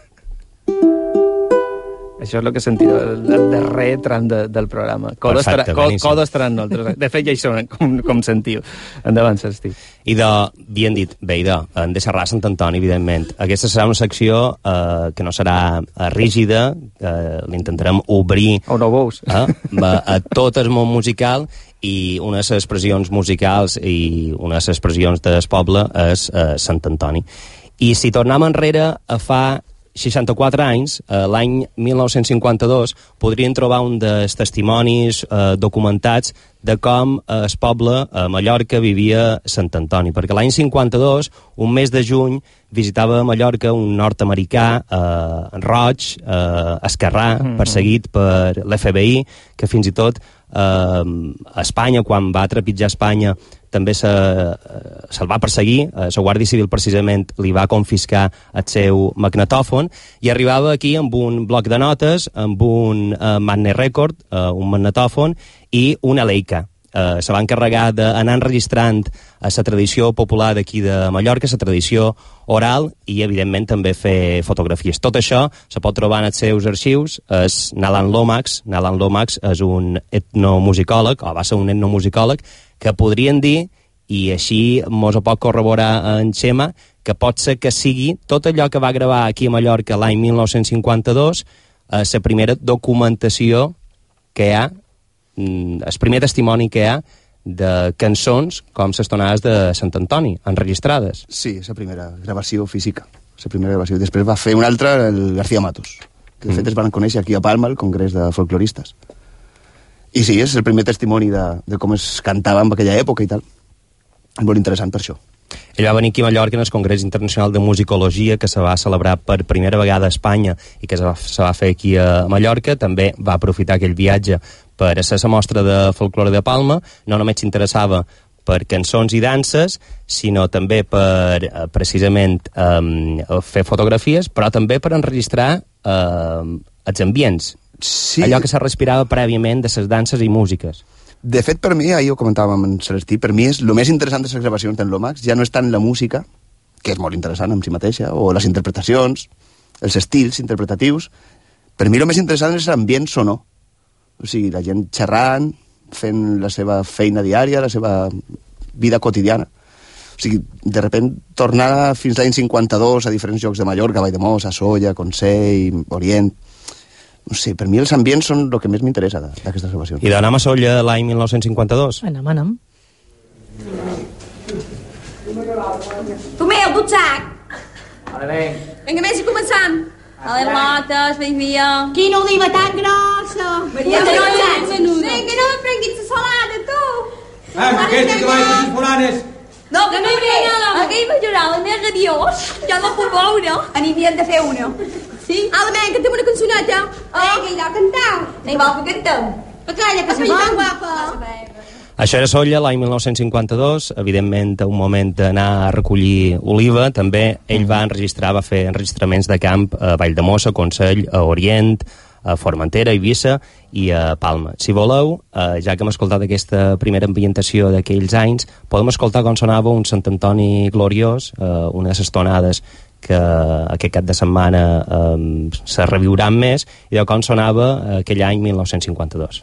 Això és el que sentim el, el darrer tram de, del programa. Codo Perfecte, estarà, boníssim. Codo estarà en nosaltres. De fet, ja hi són, com, com sentiu. Endavant, Celestí. I de, bien dit, bé, i de, hem de xerrar a Sant Antoni, evidentment. Aquesta serà una secció eh, que no serà eh, rígida, eh, l'intentarem obrir o no veus. Eh, a, a tot el món musical, i una de les expressions musicals i una de les expressions del poble és eh, Sant Antoni. I si tornem enrere a fa seixanta-quatre anys, eh, l'any mil nou-cents cinquanta-dos, podrien trobar un dels testimonis eh, documentats de com eh, el poble a Mallorca vivia Sant Antoni. Perquè l'any cinquanta-dos, un mes de juny, visitava a Mallorca un nord-americà eh, roig, eh, esquerrà, Mm-hmm. perseguit per l'F B I, que fins i tot eh, a Espanya, quan va trepitjar Espanya, també se, se'l va perseguir, eh, la Guàrdia Civil precisament li va confiscar el seu magnetòfon, i arribava aquí amb un bloc de notes, amb un eh, Magne Record, eh, un magnetòfon, i una Leica. eh, se va encarregar d'anar enregistrant a la tradició popular d'aquí de Mallorca, la tradició oral, i evidentment també fer fotografies. Tot això se pot trobar en els seus arxius. És Nalan Lomax. Nalan Lomax és un etnomusicòleg, o va ser un etnomusicòleg, que podrien dir, i així mos ho pot corroborar en Xema, que pot ser que sigui tot allò que va gravar aquí a Mallorca l'any mil nou-cents cinquanta-dos, eh, la primera documentació que hi ha, el primer testimoni que hi ha de cançons com les tonades de Sant Antoni, enregistrades. Sí, és la primera gravació física. La primera gravació. Després va fer una altra el García Matos, que de fet mm. es van conèixer aquí a Palma, al Congrés de Folcloristes. I sí, és el primer testimoni de, de com es cantava en aquella època i tal. És molt interessant per això. Ell va venir aquí a Mallorca en el Congrés Internacional de Musicologia, que se va celebrar per primera vegada a Espanya i que se va, se va fer aquí a Mallorca. També va aprofitar aquell viatge per a la mostra de folklore de Palma. No només s'interessava per cançons i danses, sinó també per, eh, precisament, eh, fer fotografies, però també per enregistrar eh, els ambients. Sí. Allò que se respirava prèviament de les danses i músiques. De fet, per mi, ahir ho comentàvem amb Celestí, per mi és el més interessant de les gravacions d'en Lomax, ja no és tant la música, que és molt interessant en si mateixa, o les interpretacions, els estils interpretatius. Per mi el més interessant és l'ambient sonor. O sigui, la gent xerrant, fent la seva feina diària, la seva vida quotidiana. O sigui, de repent, tornar fins l'any cinquanta-dos a diferents llocs de Mallorca, Valldemossa, Sóller, Consell, Orient... No sé, per mi els ambients són el que més m'interessa d'aquestes gravacions. I d'anar a Sóller l'any mil nou-cents cinquanta-dos? Anem, anem. Tomeu, dutxac! Ara bé. Vinga, més i començam. A les lotes, baby. Quina oliva tan grossa! Maria, vinga, no em prenguis la salada, tu! Ah, aquesta que vaig a les folanes! No, que no hi veia, aquell majoral és més rabiós, ja no puc veure. N'hi de fer una. Sí? Alament, cantem una cançoneta. Vinga, i de cantar. N'hi vol que cantem. Aquella que soy tan guapa. Això era Sóller, l'any mil nou-cents cinquanta-dos, evidentment un moment d'anar a recollir oliva. També ell va enregistrar, va fer enregistraments de camp a Valldemossa, Consell, a Orient, a Formentera, a Eivissa i a Palma. Si voleu, eh, ja que hem escoltat aquesta primera ambientació d'aquells anys, podem escoltar com sonava un Sant Antoni gloriós, eh, una de les tonades que aquest cap de setmana eh, se reviuran més, i de com sonava aquell any mil nou-cents cinquanta-dos.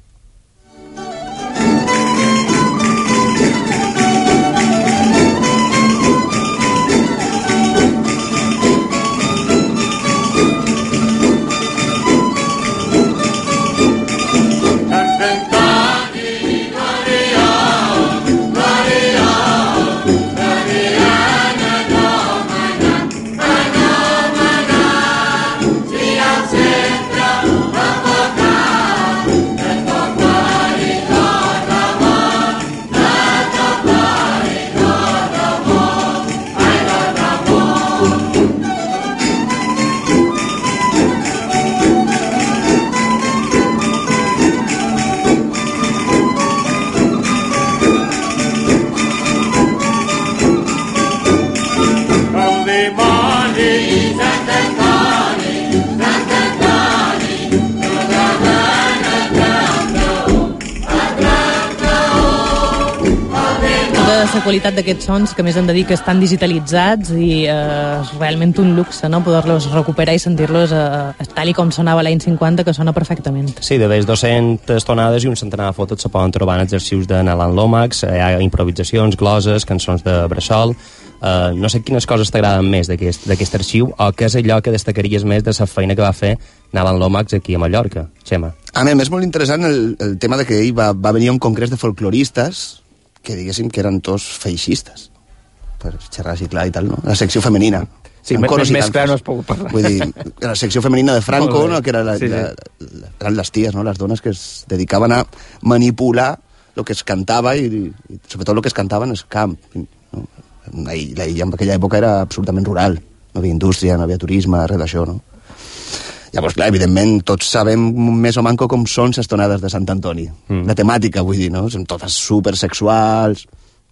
La qualitat d'aquests sons, que més hem de dir que estan digitalitzats, i eh, és realment un luxe, no?, poder-los recuperar i sentir-los eh, tal i com sonava l'any cinquanta, que sona perfectament. Sí, de més dues-centes tonades i un centenar de fotos se poden trobar en els arxius de Nalan Lomax. Hi ha improvisacions, gloses, cançons de bressol. Uh, no sé quines coses t'agraden més d'aquest d'aquest arxiu, o què és allò que destacaries més de la feina que va fer Nalan Lomax aquí a Mallorca, Xema? A mi és molt interessant el, el tema de que ell va, va venir a un congrés de folcloristes que diguéssim que eren tots feixistes, per xerrar així clar i tal, no? La secció femenina. Sí, més, més clar no es pot parlar. Vull dir, la secció femenina de Franco, no? Que era la, sí, sí. La, la, eren les ties, no? Les dones que es dedicaven a manipular el que es cantava i, i sobretot el que es cantava en el camp. No? La illa en aquella època era absolutament rural. No havia indústria, no havia turisme, res d'això, no? Llavors, clar, evidentment, tots sabem més o manco com són les tonades de Sant Antoni. Mm. La temàtica, vull dir, no? Són totes supersexuals,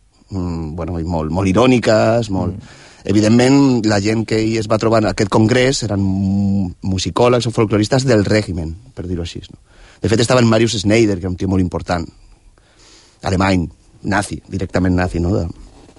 mm, bueno, i molt, molt iròniques, molt... Mm. Evidentment, la gent que ell es va trobar en aquest congrés eren musicòlegs o folcloristes del règimen, per dir-ho així, no? De fet, estava en Marius Schneider, que era un tio molt important. alemany, nazi, directament nazi, no? De...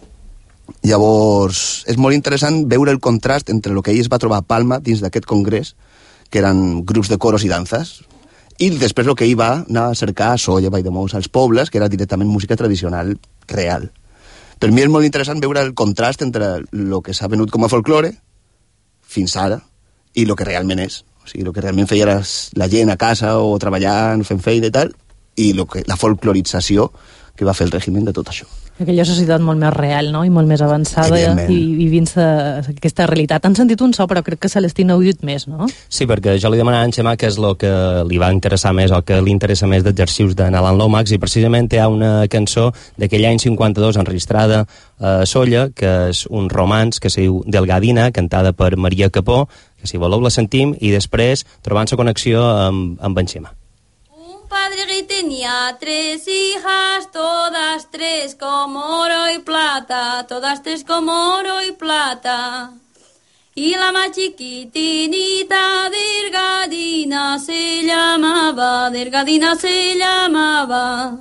Llavors, és molt interessant veure el contrast entre el que ell es va trobar a Palma dins d'aquest congrés, que eren grups de coros i danzas, i després el que ell va anar a cercar a Sóller, Valldemossa, als pobles, que era directament música tradicional real. Per mi és molt interessant veure el contrast entre el que s'ha venut com a folklore fins ara i el que realment és. O sigui, el que realment feia la, la gent a casa o treballant, fent feina i tal, i lo que, la folclorització que va fer el règim de tot això. Aquella societat molt més real, no?, i molt més avançada i, i dins d'aquesta realitat. Han sentit un so, però crec que Celestí no ha oït més, no? Sí, perquè jo li demanava a en Xemà què és el que li va interessar més o que li interessa més d'exercius de Nalan Lomax, i precisament hi ha una cançó d'aquell any cinquanta-dos enregistrada a Sóller, que és un romanç que se diu Delgadina, cantada per Maria Capó, que si voleu la sentim, i després trobant la connexió amb, amb en Xemà. Padre que tenía tres hijas, todas tres como oro y plata, todas tres como oro y plata. Y la más chiquitinita, Delgadina se llamaba, Delgadina se llamaba.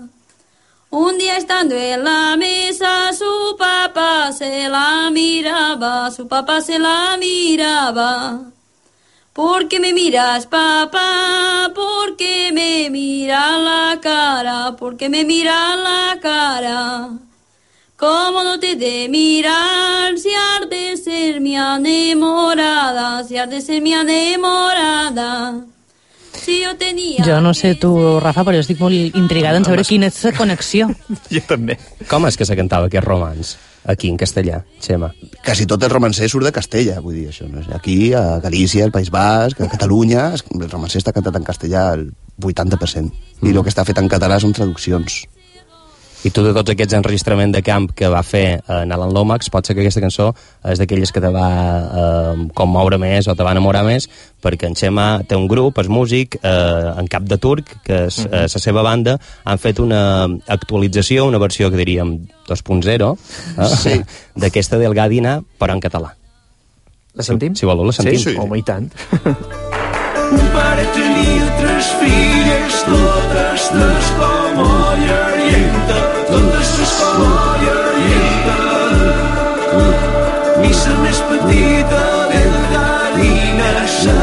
Un día estando en la mesa, su papá se la miraba, su papá se la miraba. ¿Por qué me miras, papá? ¿Por qué me miras la cara? ¿Por qué me miras la cara? ¿Cómo no te de mirar si has de ser mi enamorada? Si has de ser mi enamorada. Si jo tenia... Jo no sé tu, Rafa, però jo estic molt intrigada en saber quina és la connexió. Jo també. Com és que se cantava aquest romanç? Aquí, en castellà, Xema. Quasi tot el romancer surt de Castella, vull dir, això. No? Aquí, a Galícia, al País Basc, a Catalunya, el romancer està cantat en castellà al vuitanta per cent. Mm. I el que està fet en català són traduccions. I tu, de tots aquests enregistraments de camp que va fer eh, Nalan Lomax, pot ser que aquesta cançó és d'aquelles que te va eh, commoure més o te va enamorar més, perquè en Xema té un grup, és músic, eh, en Cap de Turc, que és eh, la seva banda, han fet una actualització, una versió que diríem dos punt zero, eh, sí. d'aquesta Delgadina, però en català. La sentim? Si, si voleu, la sentim. Sí, sí. Home, i tant. Un pare tenia tres filles, totes tres com olla ardienta, totes tres com olla ardienta. I la més petita, Delgadina,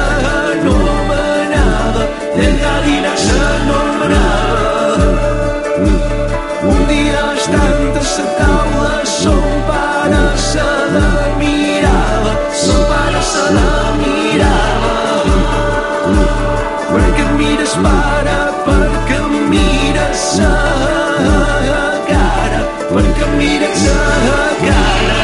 s'anomenava, Delgadina s'anomenava. Un dia estant a la taula, son pare se la mirava, son pare se la mirava. Per què em mires, pare? Per què em mires a la cara? Per què em mires a la cara?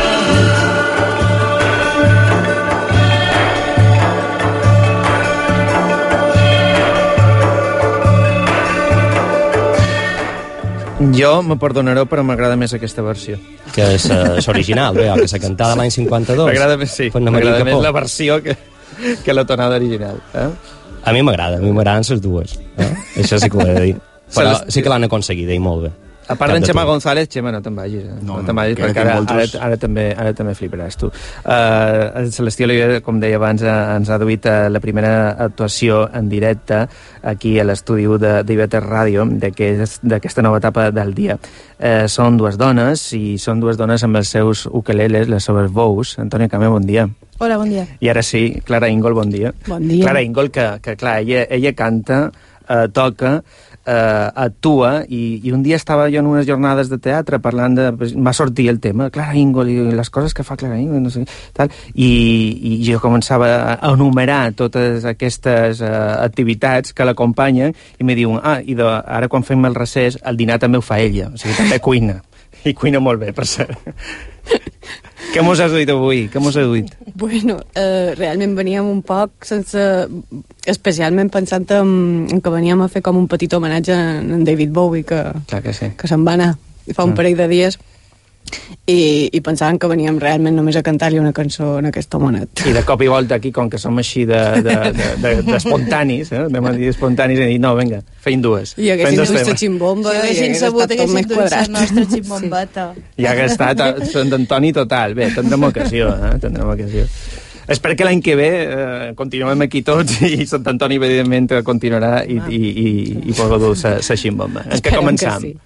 Jo me perdonaré, però m'agrada més aquesta versió. Que és uh, original, bé, que s'ha cantat l'any cinquanta-dos. M'agrada més, sí. M'agrada més la versió que, que la tonada original. Eh? A mi m'agrada, a mi m'agraden les dues. Eh? Això sí que ho he de dir. Però sí que l'han aconseguit, i molt bé. A part d'en Xema González, Xema, no te'n vagis. Eh? No, no te'n vagis, perquè ara, ara, ara, també, ara també fliparàs, tu. Uh, Celestí Oliver, com deia abans, ens ha duit uh, la primera actuació en directe aquí a l'estudi d'I V tres Ràdio d'aquesta nova etapa del dia. Uh, són dues dones, i són dues dones amb els seus ukeleles, les seves veus. Antònia Camé, bon dia. Hola, bon dia. I ara sí, Clara Ingol, bon dia. Bon dia. Clara Ingol, que, que clar, ella, ella canta, uh, toca, Uh, actua, i, i un dia estava jo en unes jornades de teatre parlant de... va sortir el tema, Clara Ingol i les coses que fa Clara Ingol, no sé, tal, i, i jo començava a enumerar totes aquestes uh, activitats que l'acompanyen, i me diuen, ah, i de, ara quan fem el recés, el dinar també ho fa ella, o sigui, també cuina, i cuina molt bé, per cert. Què mos has duit avui? Què mos has duit? Bueno, eh, realment veníem un poc sense... especialment pensant en, en que veníem a fer com un petit homenatge a en David Bowie, que, Clar que, sí. que se'n va anar fa un parell de dies, i, i pensàvem que veníem realment només a cantar-li una cançó en aquest homenet. I de cop i volta aquí, com que som així d'espontanis, de, de, de, de, de, eh? espontanis, i dir, no, vinga, feim dues. I haguessin dut la ximbomba, si haguessin sabut, haguessin dut la nostra ximbombeta. Sí. I hagués estat Sant Antoni total. Bé, tindrem ocasió, eh? Tindrem ocasió. Espero que l'any que ve eh, continuem aquí tots, i Sant Antoni, evidentment, continuarà, i, i, i, i podrà dur la ximbomba. En què començam? Que sí.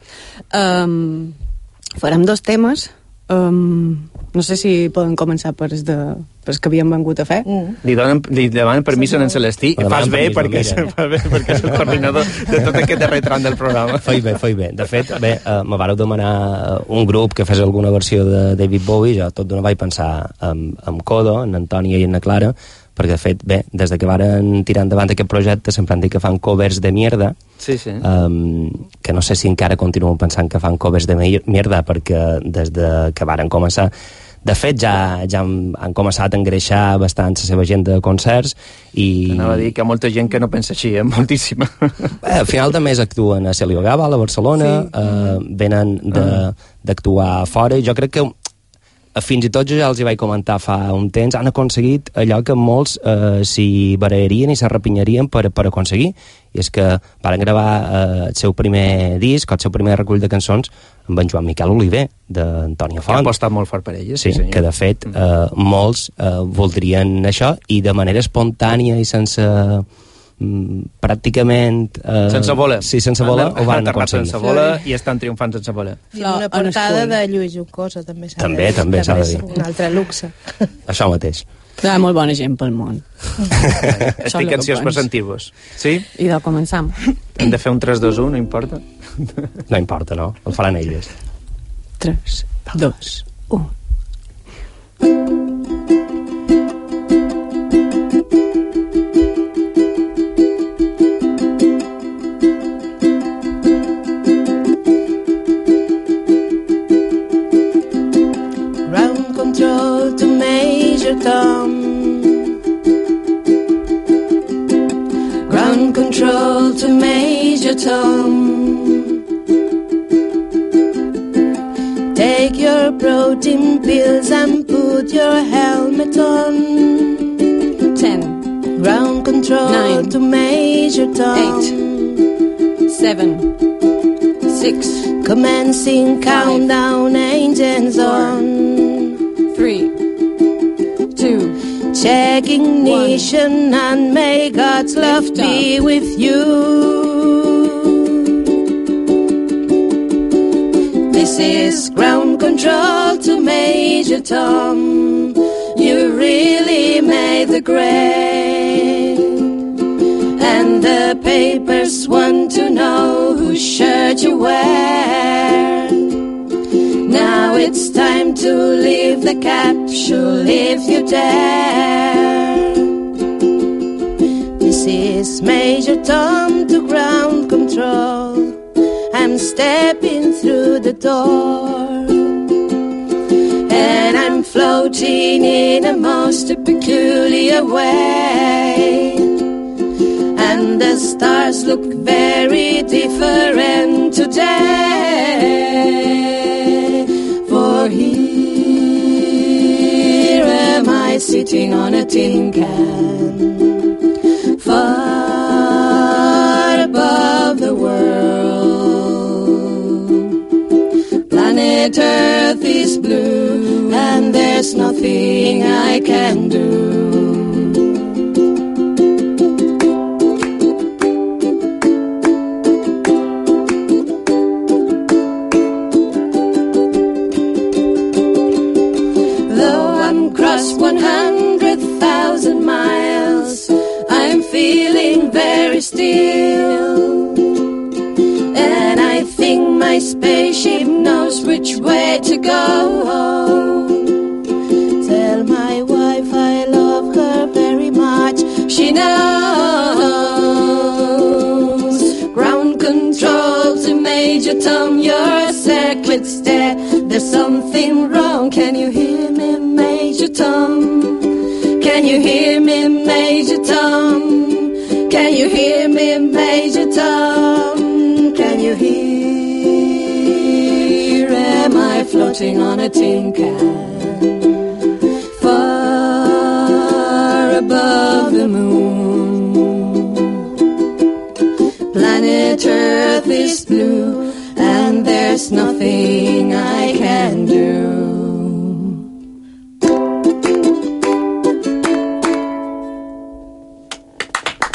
Um, farem dos temes. Um, no sé si poden començar per els de, per els que havíem vengut a fer. Mm. Li, donen, li demanen permís en Celestí. Fas bé, perquè és, bé, perquè és el coordinador de tot aquest darrer tram del programa. Fai bé, fai bé. De fet, bé, uh, me vareu demanar un grup que fes alguna versió de David Bowie. Jo tot d'una vaig pensar en, en Codo, en Antònia i en Clara, perquè de fet, bé, des de que varen tirar endavant aquest projecte sempre han dit que fan covers de mierda, sí, sí. Um, que no sé si encara continuen pensant que fan covers de mierda, perquè des de que varen començar, de fet ja, ja han, han començat a engreixar bastant la seva agenda de concerts i... Anava a dir que hi ha molta gent que no pensa així, eh? Moltíssima. Bé, al final també actuen a Celio Gava, a Barcelona, sí. uh, venen d'actuar ah. fora, i jo crec que fins i tot jo ja els hi vaig comentar fa un temps, han aconseguit allò que molts eh, s'hi barallarien i s'arrepinyarien per, per aconseguir, i és que van gravar eh, el seu primer disc, el seu primer recull de cançons amb en Joan Miquel Oliver, d'Antònia Font. Que ha apostat molt fort per elles, sí, sí senyor. Que de fet eh, molts eh, voldrien això, i de manera espontània i sense... Mm, pràcticament eh, sense voler, sí, sense voler ho van aconseguir sense voler i estan triomfant sense voler. I una portada de Lluís Juncosa també s'ha també, de dir, també s'ha de dir un altre luxe. Això mateix. Hi ha molt bona gent pel món. Estic ansiós per sentir-vos. Sí? I de començam. Hem de fer un tres dos u, no importa? No importa, no? El faran elles. tres, dos, u. Tom. Ground control to Major Tom. Take your protein pills and put your helmet on. Ten. Ground control Nine. to Major Tom. Eight. Seven. Six. Commencing countdown, engines on. Three. Two. Check ignition and may God's love Lift be up. with you. This is ground control to Major Tom. You really made the grade. And the papers want to know whose shirt you wear. Now it's time to leave the capsule if you dare. This is Major Tom to ground control. I'm stepping through the door, and I'm floating in a most peculiar way. And the stars look very different today. For here am I sitting on a tin can, far above the world. Planet Earth is blue, and there's nothing I can do. one hundred thousand miles, I'm feeling very still. And I think my spaceship knows which way to go. Tell my wife I love her very much, she knows. Ground control to Major Tom, your circuit's dead. There's something wrong, can you hear me, Major Tom? Can you hear me, Major Tom? Can you hear me, Major Tom? Can you hear? Am I floating on a tin can, far above the moon? Planet Earth is blue, and there's nothing I can do.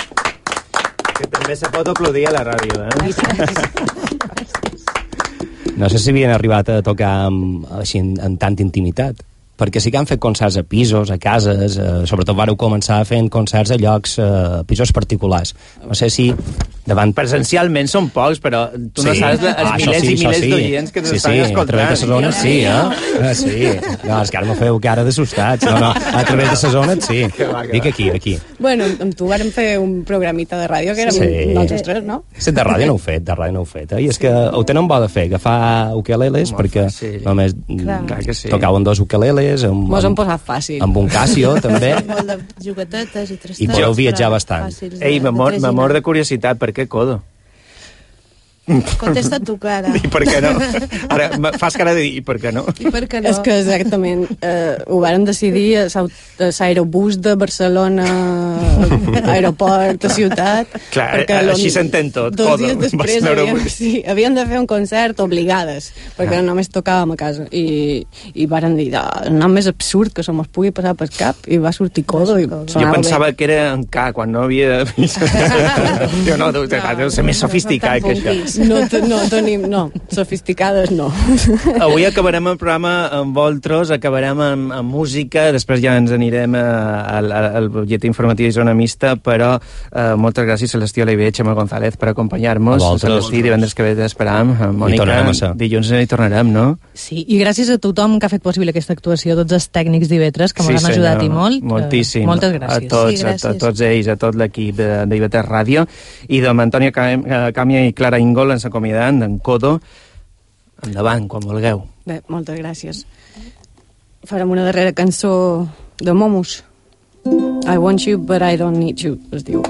Que també se pot aplaudir a la ràdio, eh? no sé si havien arribat a tocar amb, així en, en tanta intimitat, perquè sí que han fet concerts a pisos, a cases, eh, sobretot vareu començar fent concerts a llocs, eh, a pisos particulars. No sé si davant... Presencialment són pocs, però tu no Sí. saps els Ah, això milers sí, i això milers sí. d'oients que Sí, t'estan sí, a escoltant. través de les zones sí, eh? Ah, sí. No, és que ara no feu cara d'assustats. No, no, a través de les zones sí. Dic aquí, aquí. Bueno, amb tu vàrem fer un programita de ràdio que érem Sí. nosaltres tres, no? Sí, de ràdio no ho he fet, de ràdio no ho he fet. Eh? I és que ho tenen bo de fer, agafar ukeleles, Molt perquè fàcil. només Clar. Clar que sí. tocaven dos ukeleles, amb, Mos hem amb, posat fàcil. amb un Casio, també, Molt de juguetetes i trastets. i podeu viatjar però bastant. fàcils de- Ei, de m'amor traginar. m'amor de curiositat, per què Codo? Contesta tu, Clara. I per què no? Ara me fas cara de dir, i per què no? I per què no? És que exactament eh, ho varen decidir a sau- a l'aerobús de Barcelona, aeroport, a ciutat. Clar, perquè eh, lo- així s'entén tot, Dos Codo. dies després Vas a havien, l'aerobús. sí, havien de fer un concert obligades, perquè Ah. només tocàvem a casa. I, i varen dir, "Ah, el nom més absurd que se mos pugui passar pel cap, i va sortir Codo. I Jo sonava pensava bé. que era en K, quan no havia... jo no, deu, deu ser més sofisticat que això. No, te- no tenim, no, sofisticades no. Avui acabarem el programa amb Voltros, acabarem amb, amb música, després ja ens anirem a, al, al butlletí informatiu i zona mixta, però eh, moltes gràcies Celestí Oliver i Xema González per acompanyar-nos. A vosaltres. Celestí, divendres que ve t'esperam. I tornarem a ser. dilluns hi tornarem, no? Sí, i gràcies a tothom que ha fet possible aquesta actuació, tots els tècnics d'I V tres, que Sí, m'han ajudat senyor. i molt. Moltíssim. Eh, moltes gràcies. A tots, Sí, a, gràcies. a tots ells, a tot l'equip de, d'I V tres Ràdio. I d'en Antònia Cam- eh, Càmia i Clara Ingol ens acomiadant, d'en Codo. Endavant, quan vulgueu. Bé, moltes gràcies. Farem una darrera cançó de Momus. I want you, but I don't need you, es diu.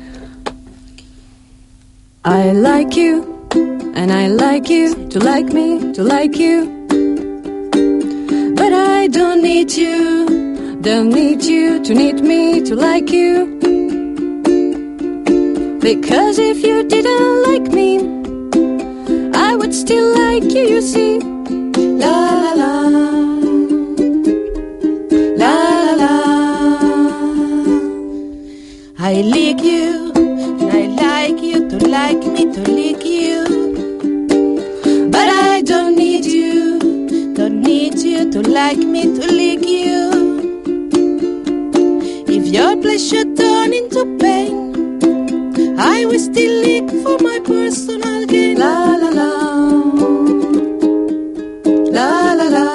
I like you, and I like you to like me, to like you. But I don't need you, don't need you to need me, to like you. Because if you didn't like me, I would still like you, you see. La la la, la la la. I lick you, and I like you to like me, to lick you. But I don't need you, don't need you to like me, to lick you. If your pleasure turn into pain, I will still lick for my personal gain. La la la, la la la.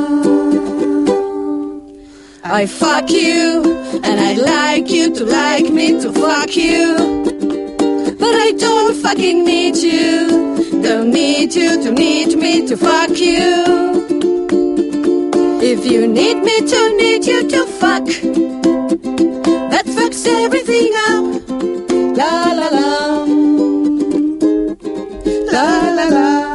I fuck you, and I like you to like me, to fuck you. But I don't fucking need you, don't need you to need me, to fuck you. If you need me to need you to fuck, that fucks everything up. La la la, la la la.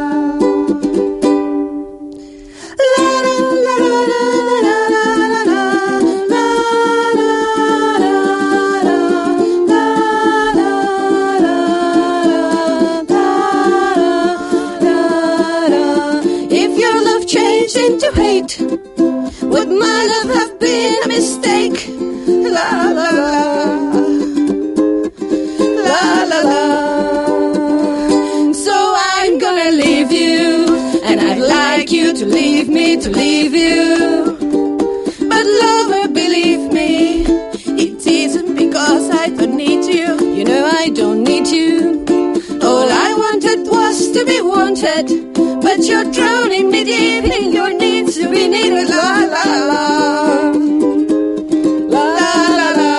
If your love changed into hate, would my love have been a mistake? La la la, la la la. So I'm gonna leave you, and I'd like you to leave me, to leave you. But lover, believe me, it isn't because I don't need you. You know I don't need you. All I wanted was to be wanted, but you're drowning me deep in your needs to be needed. La la la, la la la.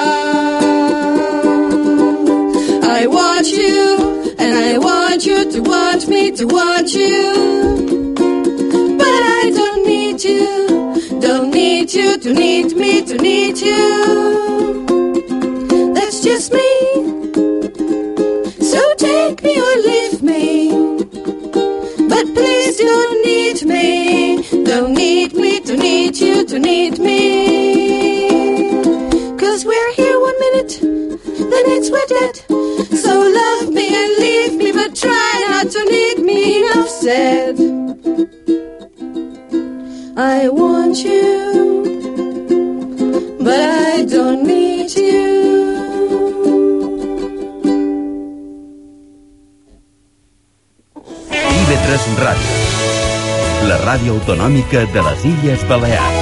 I want you, and I want you to want me, to want you. But I don't need you, don't need you to need me, to need you. That's just me. So take me or leave me, but please don't need me, don't need me to need you, to need me. Cause we're here one minute, the next we're dead. So love me and leave me, but try not to need me. Enough said. I want you, but I don't need you. I V tres Ràdio. ràdio autonòmica de les Illes Balears.